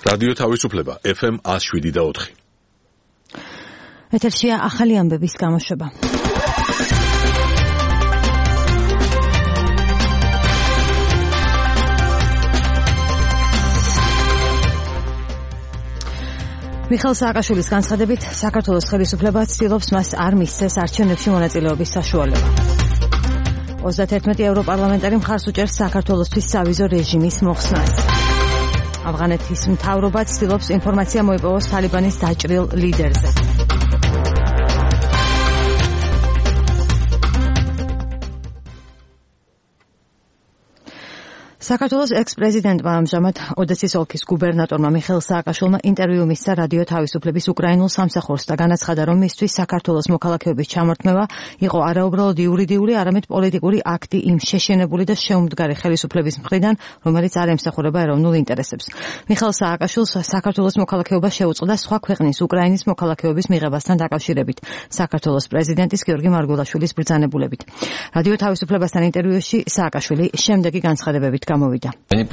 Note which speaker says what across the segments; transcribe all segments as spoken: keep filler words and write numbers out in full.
Speaker 1: რადიო თავისუფლება ეფ ემ one oh seven და four.
Speaker 2: ეთერშია ახალი ამბების გამოშვება. მიხეილ სააკაშვილის განცხადებით, საქართველოს ხელისუფლება ცდილობს მას არ მისცეს არჩევნებში მონაწილეობის საშუალება. ოცდაათერთმეტი ევროპარლამენტარი მხარს უჭერს საქართველოსთვის სავიზო რეჟიმის მოხსნას. ავღანეთის მთავრობა ცდილობს ინფორმაცია მოიპოვოს თალიბანის დაჭრილ ლიდერზე. საქართველოს ექს-პრეზიდენტმა ამჟამად ოდესის ოლქის გუბერნატორმა მიხეილ სააკაშვილმა ინტერვიუ მისცა რადიო თავისუფლების უკრაინულ სამსახურს და განაცხადა, რომ მისთვის საქართველოს მოქალაქეობის ჩამორთმევა იყო არაუბრალოდ იურიდიული, არამედ პოლიტიკური აქტი იმ შეშენებული და შეუმდგარი ხელისუფლების მხრიდან, რომელიც არ ემსახურება ეროვნულ ინტერესებს. მიხეილ სააკაშვილს საქართველოს მოქალაქეობა შეუწყდა სხვა ქვეყნის უკრაინის მოქალაქეობის მიღებასთან დაკავშირებით, საქართველოს პრეზიდენტის გიორგი მარგველაშვილის ბრძანებულებით. რადიო თავისუფლებასთან ინტერვიუში სააკაშვილი შემდეგი განცხადებებით გამოვიდა.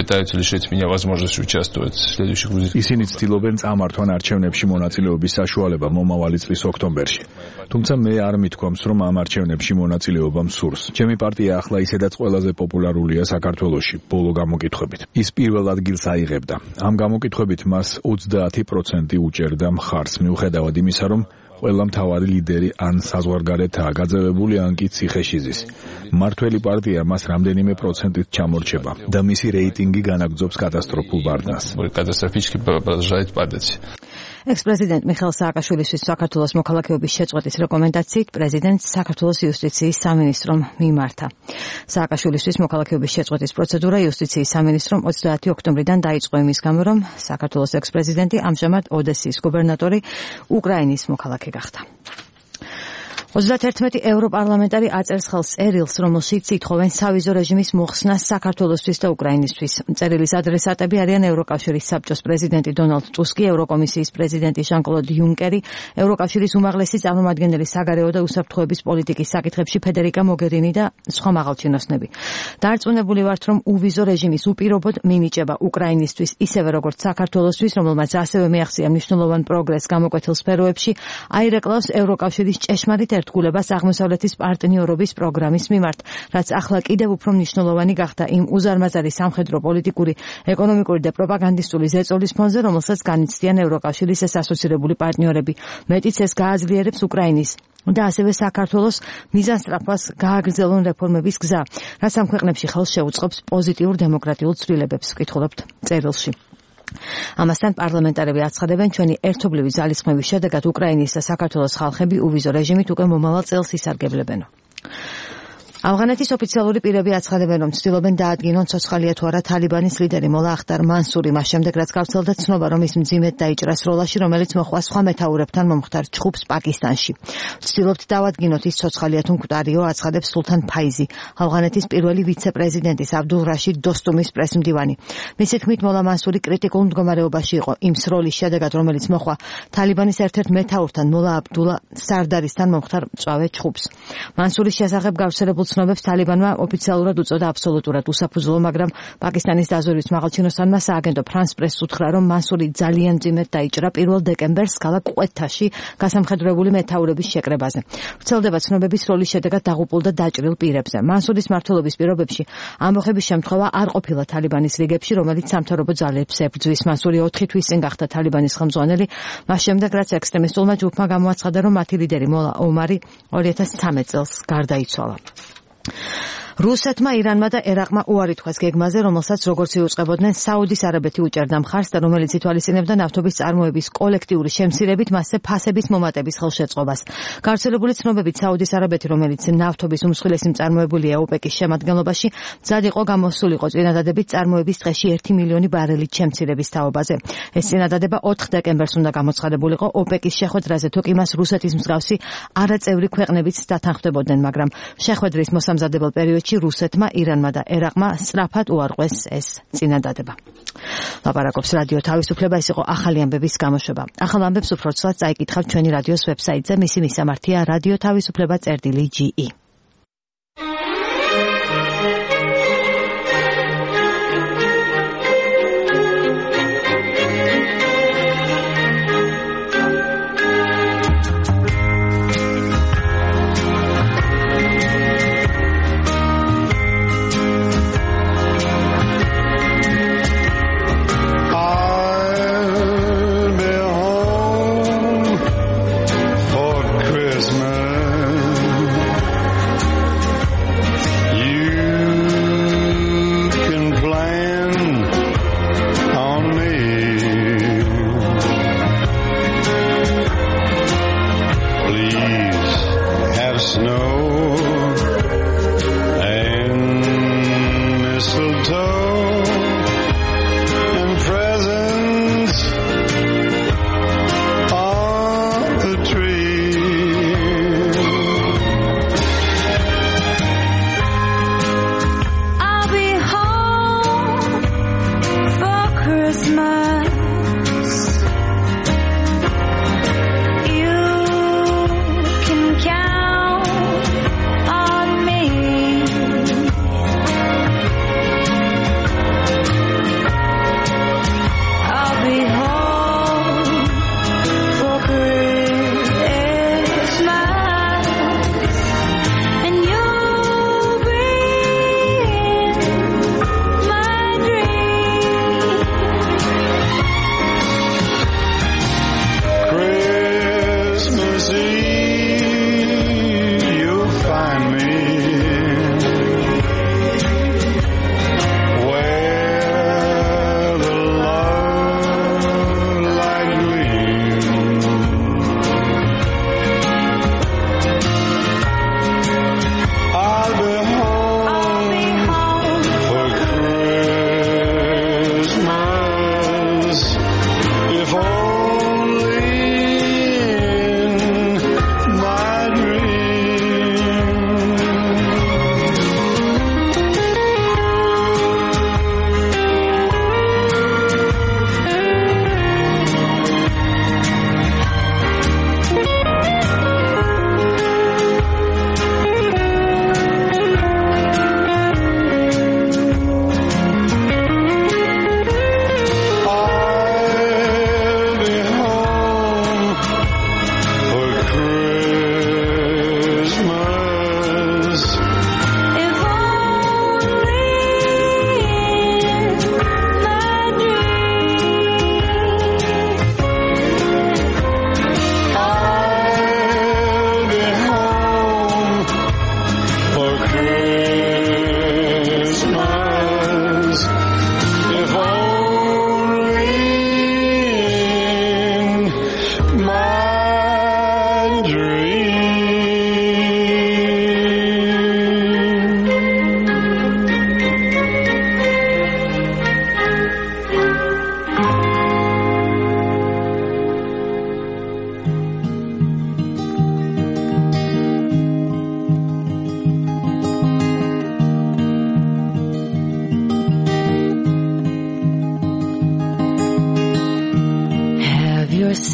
Speaker 3: ისინი ცდილობენ წამართვან არჩევნებში მონაწილეობის საშუალება მომავალი წლის ოქტომბერში. თუმცა მე არ მithქვამს, რომ ამ არჩევნებში მონაწილეობა მსურს. ჩემი პარტია ახლა ისედაც ყველაზე პოპულარულია საქართველოში, ბოლო გამოკითხვებით. ის პირველ ადგილს აიღებდა. ამ გამოკითხვებით მას ოცდაათი პროცენტი უჭერდა მხარს, მიუხედავად იმისა, რომ ყველა მთავარი ლიდერი ან საზღვარგარეთაა გაძევებული, ან კი ციხეში ზის. მართველი პარტია მას რამდენიმე პროცენტით ჩამორჩება და მისი რეიტინგი განაგრძობს კატასტროფულ ბარდას.
Speaker 2: ექს-პრეზიდენტ მიხეილ სააკაშვილისთვის საქართველოს მოქალაქეობის შეწყვეტის რეკომენდაციით პრეზიდენტს საქართველოს იუსტიციის სამინისტრომ მიმართა. სააკაშვილისთვის მოქალაქეობის შეწყვეტის პროცედურა იუსტიციის სამინისტრომ ოცდაათი ოქტომბრიდან დაიწყო იმის გამო, რომ საქართველოს ექს-პრეზიდენტი ამჟამად ოდესის გუბერნატორი უკრაინის მოქალაქე გახდა. ოცდაათერთმეტი ევროპარლამენტარი აწერს ხელს წერილს, რომელშიც ითხოვენ სავიზო რეჟიმის მოხსნას საქართველოსთვის და უკრაინისთვის. წერილის ადრესატები არიან ევროკავშირის საბჭოს პრეზიდენტი დონალდ ტუსკი, ევროკომისიის პრეზიდენტი ჟან-კლოდ იუნკერი, ევროკავშირის უმაღლესი წარმომადგენელი საგარეო და უსაფრთხოების პოლიტიკის საკითხებში ფედერიკა მოგერინი და სხვა მაღალჩინოსნები. დარწმუნებული ვართ, რომ უვიზო რეჟიმის უპირობოდ მინიჭება უკრაინისთვის, ისევე როგორც საქართველოსთვის, რომელმაც ასევე მიაღწია მნიშვნელოვან პროგრესს გამოკვეთილ სფეროებში, აირეკლავს ევროკავშირის ჭეშმარიტ ერთგულებას აღმოსავლეთის პარტნიორობის პროგრამის მიმართ, რაც ახლა კიდევ უფრო მნიშვნელოვანი გახდა იმ უზარმაზარი სამხედრო, პოლიტიკური, ეკონომიკური და პროპაგანდისტული ზეწოლის ფონზე, რომელსაც განიცდიან ევროკავშირის ეს ასოცირებული პარტნიორები. მეტიც ეს გააძლიერებს უკრაინის და ასევე საქართველოს მიზანსწრაფვას გააგრძელონ რეფორმების გზა, რაც ამ ქვეყნებში ხელს შეუწყობს პოზიტიურ დემოკრატიულ ცვლილებებს, ვკითხულობთ წერილში. ამასთან პარლამენტარები აცხადებენ, ჩვენი ერთობლივი ძალისხმევის შედეგად უკრაინის და საქართველოს ხალხები უვიზო რეჟიმით უკვე მომავალ წელს ისარგებლებენო. ავღანეთის ოფიციალური პირები აცხადებენ, რომ ცდილობენ დაადგინონ ცოცხალია თუ არა თალიბანის ლიდერი მოლა ახტარ მანსური, მას შემდეგ რაც გავრცელდა ცნობა, რომ ის მძიმედ დაიჭრა სროლაში, რომელიც მოხდა სხვა მეთაურებთან მომხდარ ჩხუბს პაკისტანში. ვცდილობთ დავადგინოთ ის ცოცხალია თუ მკვდარიო, აცხადებს სულთან ფაიზი, ავღანეთის პირველი ვიცე-პრეზიდენტის აბდულ რაშიდ დოსტუმის პრესმდივანი. მისი თქმით, მოლა მანსური კრიტიკულ მდგომარეობაში იყო იმ სროლის შედეგად, რომელიც მოხდა თალიბანის ერთ-ერთ მეთაურთან მოლა აბდულა სარდარისთან მომხდარ მწვავე ჩხუბს. მანსურის შესახებ გავრცელებულ ცნობებს თალიბანმა ოფიციალურად უწოდა აბსოლუტურად უსაფუძვლო, მაგრამ პაკისტანის დაზვერვის მაღალჩინოსანმა სააგენტო ფრანს პრესს უთხრა, რომ მანსური ძალიან მძიმედ დაიჭრა პირველ დეკემბერს ქალაქ ყვეთაში გასამხედროებული მეთაურების შეკრებაზე. ვრცელდება ცნობების სროლის შედეგად დაღუპულ და დაჭრილ პირებზე. მანსურის მმართველობის პირობებში ამბოხების შემთხვევა არ ყოფილა თალიბანის რიგებში, რომელიც სამთავრობო ძალებს ებრძვის. მანსური ოთხი თვის წინ გახდა თალიბანის ხელმძღვანელი, მას შემდეგ რაც ექსტრემისტულმა ჯგუფმა გამოაცხადა, რომ მათი ლიდერი მოლა ომარი ორი ათას ცხრამეტ წელს გარდაიცვალა. რუსეთმა, ირანმა და ერაყმა უარი თქვეს გეგმაზე, რომელსაც როგორც იუწყებოდნენ საუდის არაბეთი უჭერდა მხარს და რომელიც ითვალისწინებდა ნავთობის წარმოების კოლექტიური შემცირებით მასზე ფასების მომატების ხელშეწყობას. გავრცელებული ცნობებით საუდის არაბეთი, რომელიც ნავთობის უმსხვილესი მწარმოებულია ოპეკის შემადგენლობაში, მზად იყო გამოსულიყო წინადადებით წარმოების დღეში ერთი მილიონი ბარელით შემცირების თაობაზე. ეს წინადადება ოთხ დეკემბერს უნდა გამოცხადებულიყო ოპეკის შეხვედრაზე, თუ კი მას რუსეთის მსგავსი არაწევრი ქვეყნებიც დათანხმდებოდნენ, მაგრამ შეხვედრის მოსამზადებელ პერიოდში რუსეთმა, ირანმა და ერაყმა სწრაფად უარყვეს ეს წინადადება. ლაპარაკობს რადიო თავისუფლება, ეს იყო ახალი ამბების გამოშვება. ახალ ამბებს უფრო ცუდად წაიკითხავთ ჩვენი რადიოს ვებსაიტზე, მისი მისამართია რადიო თავისუფლება წერტილი ჯი ი.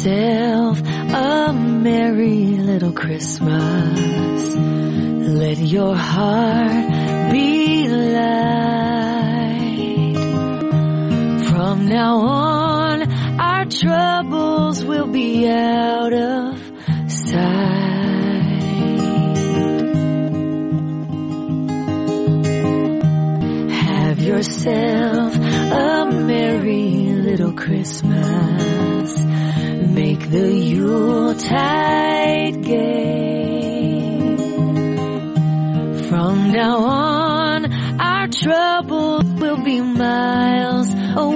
Speaker 4: yourself a merry little Christmas. Let your heart be light. From now on, our troubles will be out of sight. Have yourself a merry little Christmas. Make the Yuletide gay. From now on, our troubles will be miles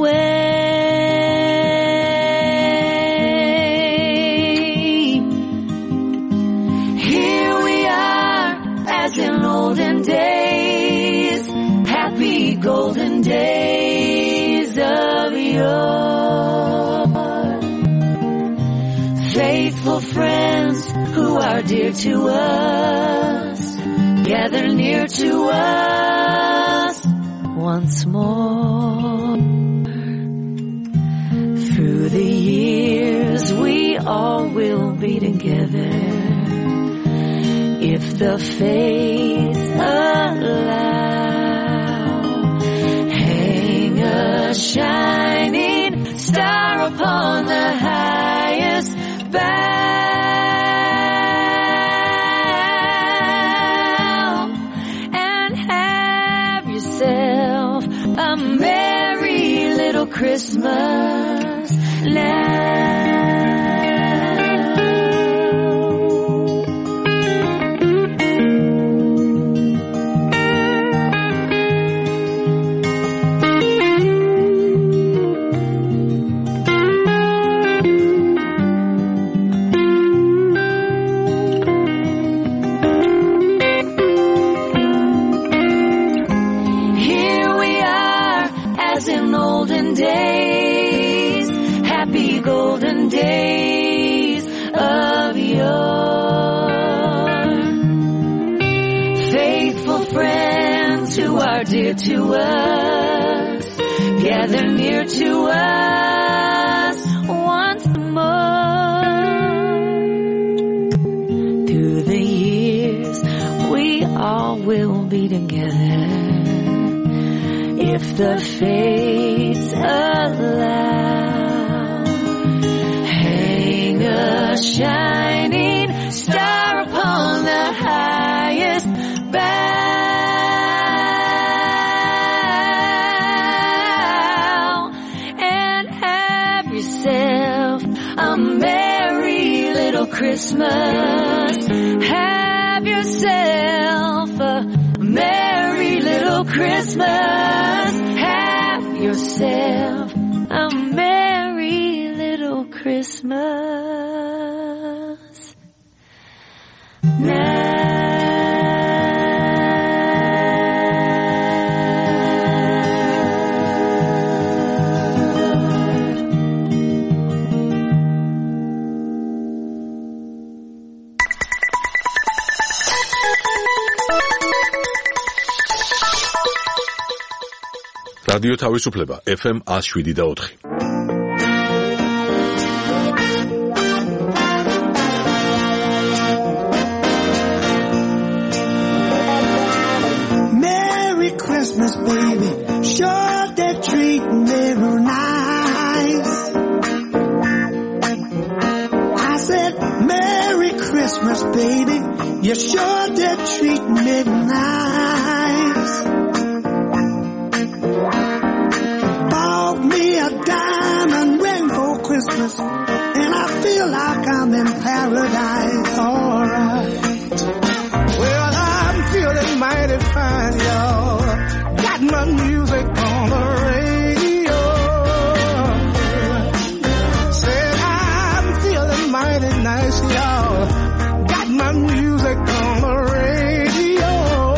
Speaker 4: away. Here we are, as in olden days, happy golden days of yore. Faithful friends who are dear to us, gather near to us once more. Through the years we all will be together, if the fates allow. Hang a shining star upon the highest bough, and have yourself a merry little Christmas now. Golden days of yore. Faithful friends who are dear to us, gather near to us once more. Through the years we all will be together, if the fates allow. A shining star upon the highest bough, and have yourself a merry little Christmas. Have yourself a merry little Christmas. Have yourself a merry little Christmas.
Speaker 1: რადიო თავისუფლება ეფ ემ one oh seven და four.
Speaker 5: Merry Christmas, baby. Sure they're treating me real nice. I said, Merry Christmas, baby. You sure they're treating me nice. Bought me a diamond ring for Christmas, and I feel like I'm in paradise. All right. Well, I'm feeling mighty fine, y'all. Got my music on the radio. Said I'm feeling mighty nice, y'all. Got my music on the radio.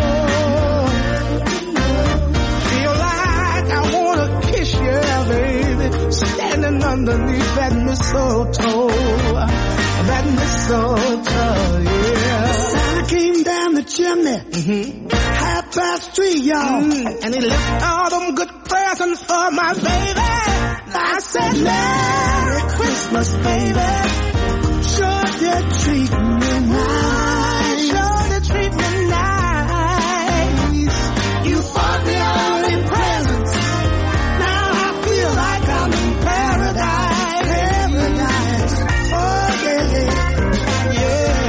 Speaker 5: Feel like I wanna kiss you, baby, standing underneath that mistletoe. That mistletoe, yeah. Santa came down the chimney, mm-hmm. half past three, y'all. Mm, and he left all them good presents for my baby. I said, Merry Christmas. Christmas, baby. Sure they treat me nice. Sure they treat me nice. You bought me all in presents. Now I feel like I'm in paradise. Paradise. Oh, yeah, yeah.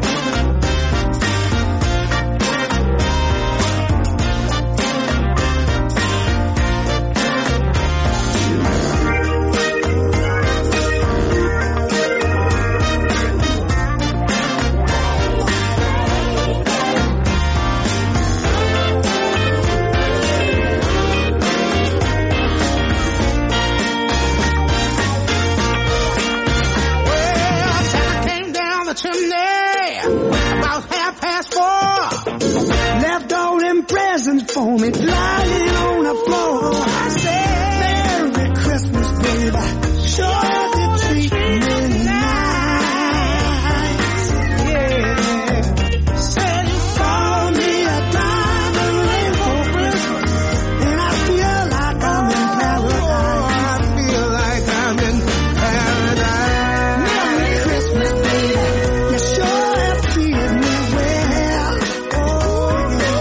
Speaker 5: Presents for me lying on the floor. I said, Merry Christmas, baby. Sure they treat me nice. Yeah. Said you bought me a diamond ring for Christmas, and I feel like I'm in paradise. I feel like I'm in paradise. Merry Christmas, baby. You sure have treated me well. Oh, yeah.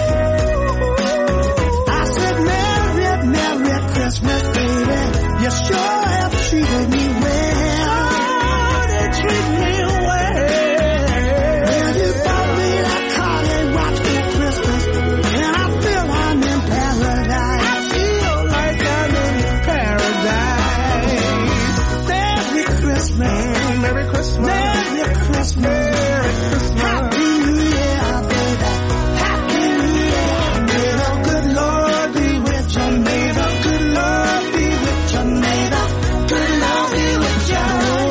Speaker 5: Christmas, baby, you sure have treated me well. Oh, they treat me well. Well, you bought me that car they watch for Christmas, and I feel I'm in paradise. I feel like I'm in paradise. Merry Christmas, Merry Christmas, Merry Christmas, Merry Christmas, Happy New Year, baby, Happy New Year. May the good Lord be with you, may the good Lord be with you, may the good Lord be with you.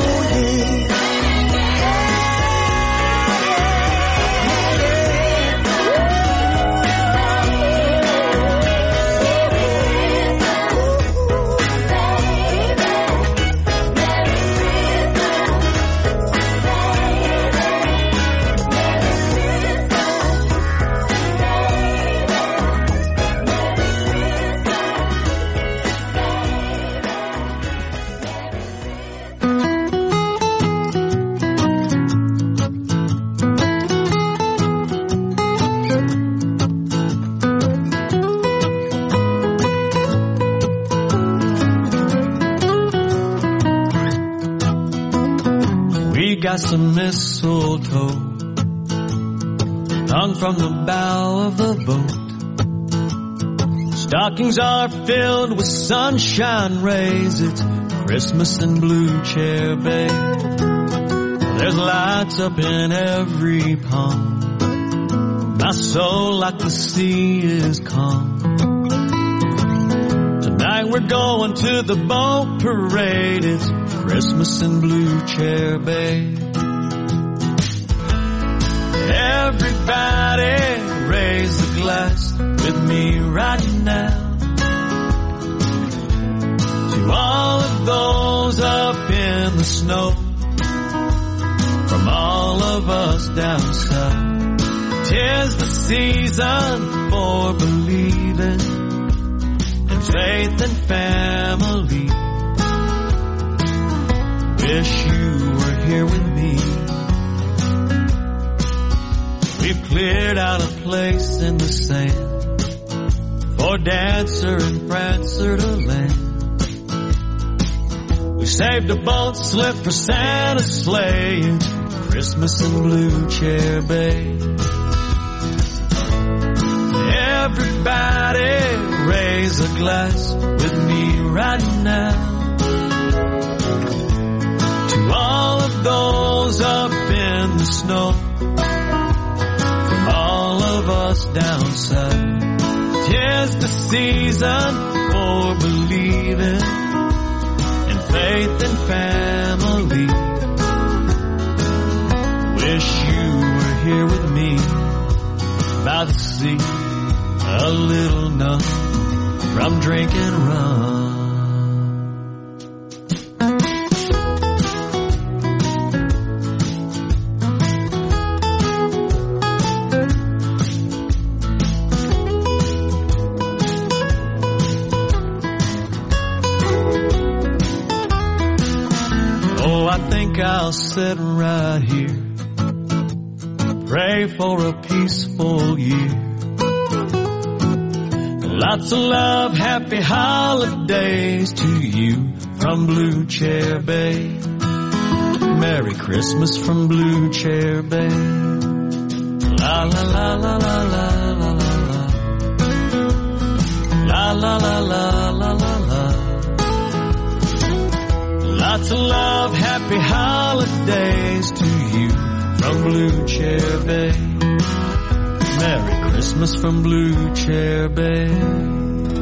Speaker 6: Got some mistletoe hung from the bow of the boat. Stockings are filled with sunshine rays. It's Christmas in Blue Chair Bay. There's lights up in every palm. My soul like the sea is calm. Tonight we're going to the boat parade. It's Christmas in Blue Chair Bay. Everybody raise a glass with me right now to all of those up in the snow, from all of us down south. 'Tis the season for believing in faith and family. Wish you were here with me. We've cleared out a place in the sand for Dancer and Prancer to land. We saved a boat slip for Santa's sleigh. It's Christmas in Blue Chair Bay. Everybody raise a glass with me right now to all of those up in the snow, from all of us down south. 'Tis the season for believing in faith and family. Wish you were here with me by the sea, a little numb from drinking rum. think I'll sit right here, pray for a peaceful year. Lots of love, happy holidays to you from Blue Chair Bay. Merry Christmas from Blue Chair Bay. La la la la la la la la. La la la la la la la. Lots of love, happy holidays to you from Blue Chair Bay. Merry Christmas from Blue Chair Bay.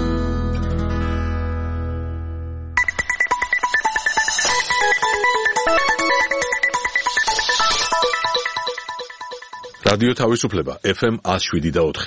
Speaker 1: რადიო თავისუფლება ეფ ემ one oh seven და four.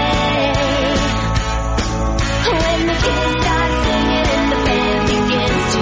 Speaker 4: When the kids start singing and the band begins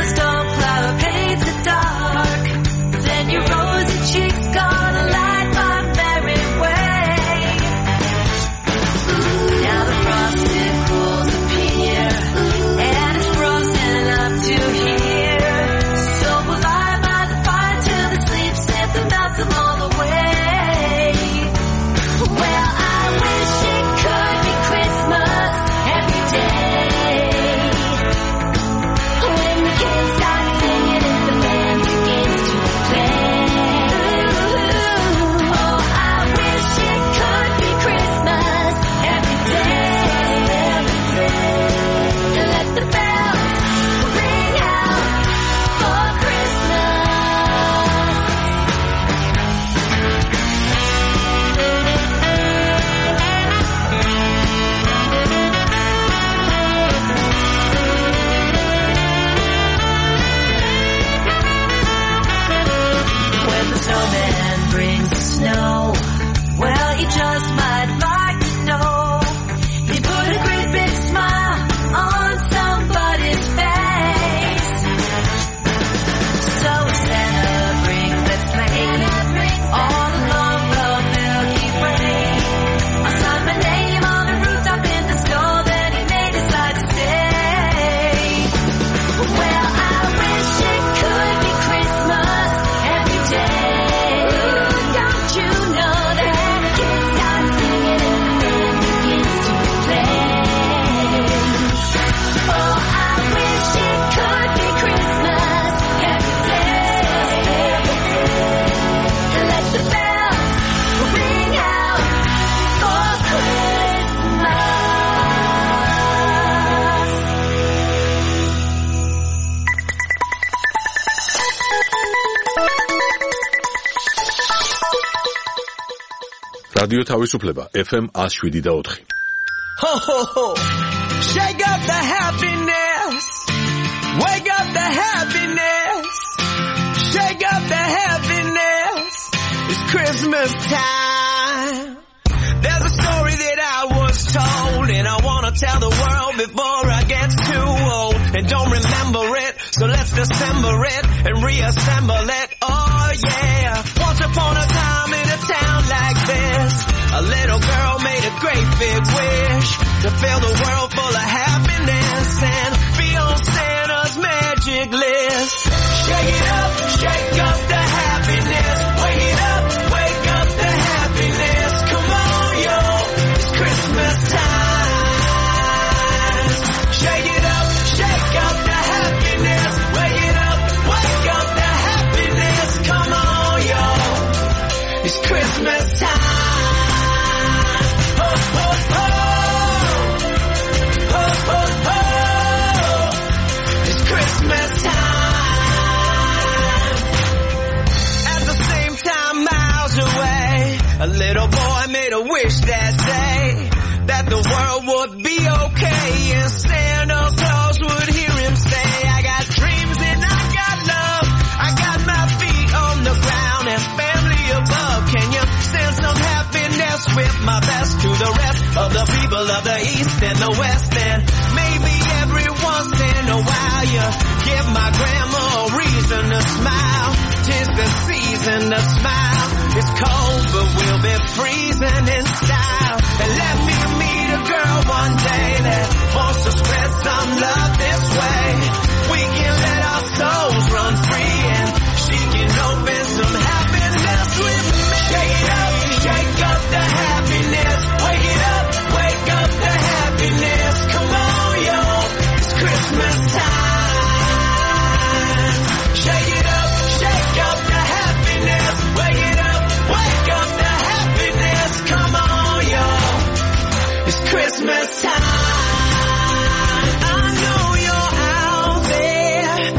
Speaker 4: Stormflower paints the dark. Then your rosy cheeks gonna light my merry way. Now the frosted pools appear, and it's frozen up to here. So will I by the fire till the sleep sniff and melt them all away. Well, I wish it could be Christmas every day. When the kids start singing and the band begins to play. Oh, I wish it could be Christmas every day. And let the bells ring out for Christmas. When the snowman brings the snow, well, you just might like to know he put a great big smile on somebody's face. So if Santa brings that sleigh all along the Milky Way, I'll sign my name on the rooftop in the snow that he made his life to stay. Well, I wish it could be Christmas every day. Don't you know that kids start singing and the band begins to play? Oh, I wish it could be Christmas every day. Let the bells ring out for Christmas.
Speaker 1: რადიო თავისუფლება F M one oh seven და four.
Speaker 7: Ho, ho, ho. Shake up the happiness. Wake up the happiness. Shake up the happiness. It's Christmas time. There's a story that I was told, and I want to tell the world before I get too old. And don't remember it, so let's dissemble it and reassemble it. Oh yeah. Once upon a time in a town like this, a little girl made a great big wish to fill the world full of happiness and be on Santa's magic list. Shake it up, shake up the happiness. Wake it up, wake up the happiness. Come on, yo, it's Christmas time. Shake it up, shake up the happiness. Wake it up, wake up the happiness. Come on, yo, it's Christmas time. Ho, ho, ho. Ho, ho, ho. It's Christmas time. At the same time, miles away, a little boy made a wish that day that the world would be okay and Santa Claus would hear him say, I got dreams and I got love. I got my feet on the ground and family above. Can you send some happiness with my best to the rest of the people of the East and the West? And maybe every once in a while you give my grandma a reason to smile. 'Tis the season to smile. It's cold, but we'll be freezing in style. And let me meet a girl one day that wants to spread some love this way. We can let our souls run free and she can open some happiness with me. Shake it up, shake up the happiness. Wake it up, wake up the happiness. Come on, yo, it's Christmas time. Shake it up, shake up the happiness. Wake it up, wake up the happiness. Come on, yo, it's Christmas time. I know you're out there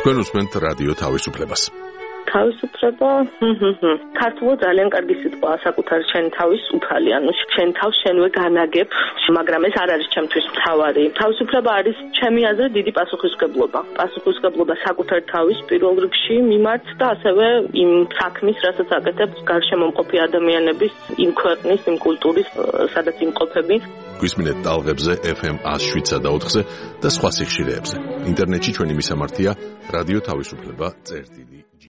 Speaker 1: თქვენ უსმენთ რადიო თავისუფლებას.
Speaker 8: თავისუფლება, ქართულად ძალიან კარგი სიტყვაა, საკუთარ შენ თავის უფალი, ანუ შენ თავს შენვე განაგებ, მაგრამ ეს არ არის ჩემთვის მთავარი. თავისუფლება არის ჩემი აზრით დიდი პასუხისმგებლობა. პასუხისმგებლობა საკუთარ თავის პირველ რიგში მიმართ და ასევე იმ საქმის, რასაც აკეთებ გარშემო მყოფი ადამიანების, იმ ქვეყნის, იმ კულტურის, სადაც იმყოფები.
Speaker 1: გვისმინეთ ტალღებზე ეფ ემ ათს შვიდსა და ოთხზე და სხვა სიხშირეებზე. ინტერნეტში ჩვენი მისამართია რადიო თავისუფლება წერტილი.